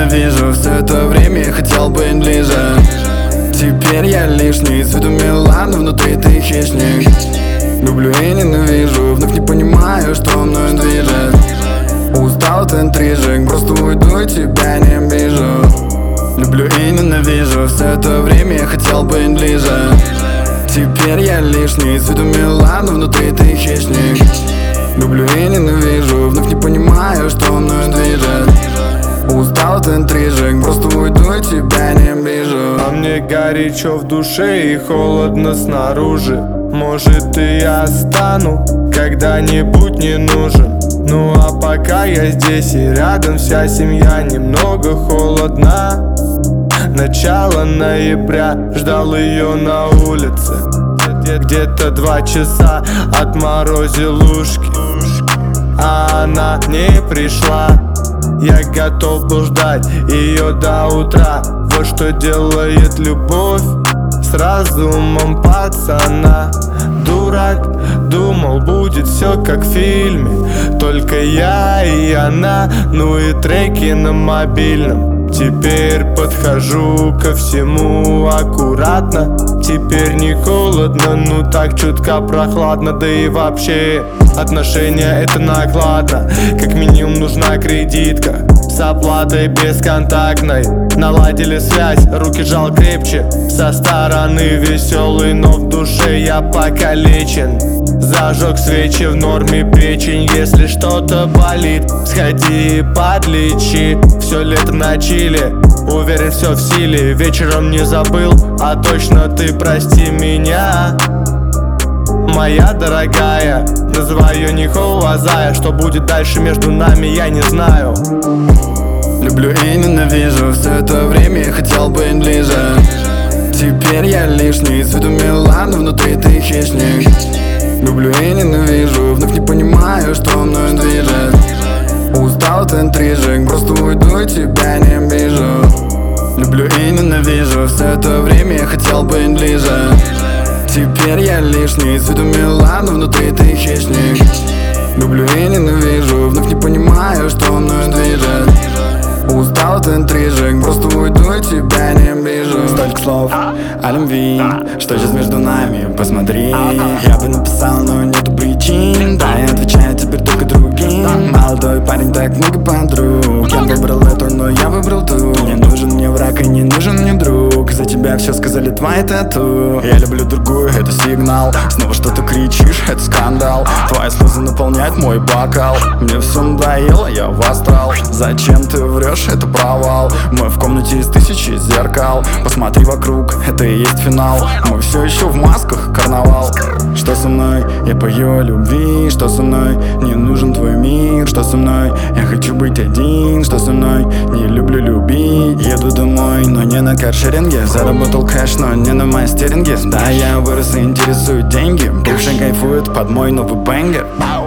ненавижу. Все это время я хотел быть ближе. Теперь я лишний, с виду милан, но внутри ты хищник. Люблю и ненавижу, вновь не понимаю, что мною движет. Устал от интрижек, просто уйду и тебя не обижу. Люблю и ненавижу, все это время я хотел быть ближе. Теперь я лишний, с виду милан, но внутри ты хищник. Люблю и ненавижу, вновь не понимаю, что мною движет. Устал от интрижек, просто уйду и тебя не обижу. А мне горячо в душе и холодно снаружи. Может, и я стану когда-нибудь не нужен. Ну а пока я здесь и рядом, вся семья немного холодна. Начало ноября, ждал ее на улице. Где-то 2 часа отморозил ушки, а она не пришла. Я готов был ждать ее до утра. Вот что делает любовь с разумом пацана. Дурак, думал, будет все как в фильме, только я и она, ну и треки на мобильном. Теперь подхожу ко всему аккуратно. Теперь не холодно, ну так чутка прохладно. Да и вообще отношения это накладно. Как минимум нужна кредитка с оплатой бесконтактной. Наладили связь, руки жал крепче. Со стороны веселый, но в душе я покалечен. Зажег свечи, в норме печень. Если что-то болит, сходи и подлечи. Все лето на чиле, уверен, все в силе. Вечером не забыл, а точно ты прости меня, моя дорогая. Называю не Ховазая. Что будет дальше между нами, я не знаю. Люблю и ненавижу, все это время я хотел быть ближе. Теперь я лишний, с виду милан, но внутри ты хищник. Люблю и ненавижу, вновь не понимаю, что мною движет. Устал от интрижек, просто уйду и тебя не обижу. Люблю и ненавижу, все это время я хотел быть ближе. Теперь я лишний, с виду милан, но внутри ты хищник. Люблю и ненавижу, вновь не понимаю, что мною движет. Устал от интрижек, просто уйду и тебя не обижу. Столько слов о любви, что сейчас между нами, посмотри. Я бы написал, но нету причин. Да, я отвечаю теперь только другим. Молодой парень, так много подруг. Я выбрал эту, но я выбрал ту. Не нужен мне враг и не нужен мне друг. За тебя все сказали твои тату. Я люблю другую, это сигнал. Снова что-то кричишь, это скандал. Твои слезы наполняют мой бокал. Мне все надоело, я в астрал. Зачем ты врешь, это провал. Мы в комнате из 1000 зеркал. Посмотри вокруг, это и есть финал. Мы все еще в масках, карнавал. Что со мной? Я пою о любви. Что со мной? Не нужен твой мир. Что со мной? Я хочу быть один. Что со мной? Не люблю любить. Еду домой, но не на каршеринге. Заработал кэш, но не на мастеринге. Да, я вырос и интересуют деньги. Бывший кайфует под мой новый бэнгер.